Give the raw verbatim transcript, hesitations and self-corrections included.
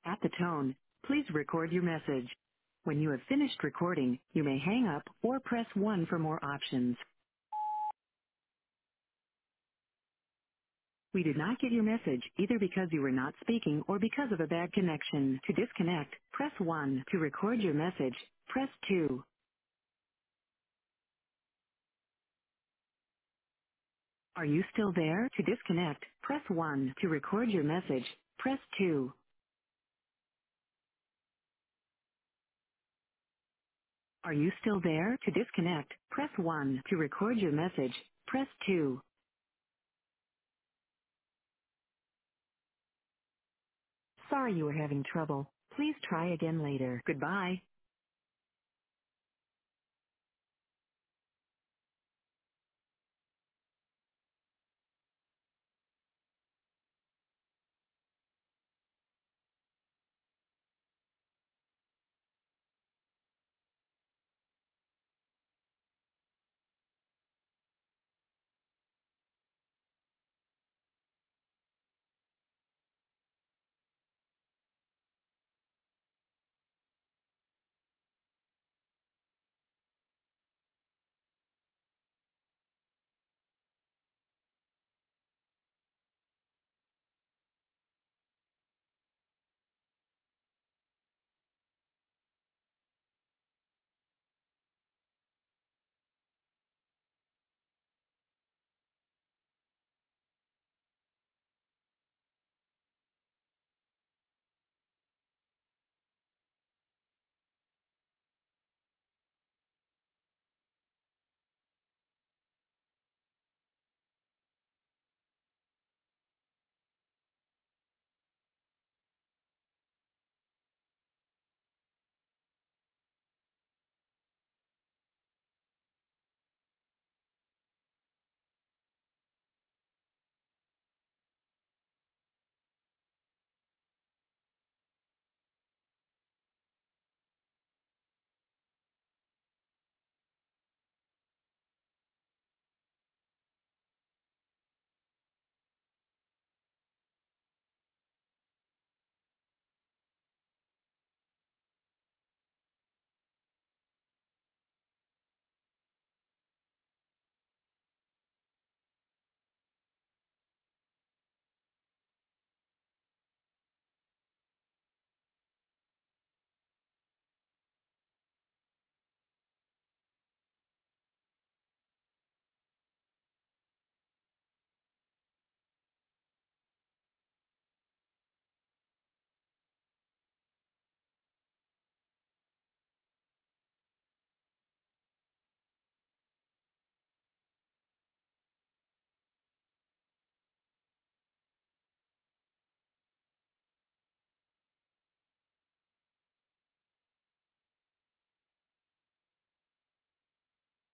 At the tone, please record your message. When you have finished recording, you may hang up or press one for more options. We did not get your message either because you were not speaking or because of a bad connection. To disconnect, press one. To record your message, press two. Are you still there? To disconnect, press one. To record your message, press two. Are you still there? To disconnect, press one. To record your message, press two. Sorry you were having trouble. Please try again later. Goodbye.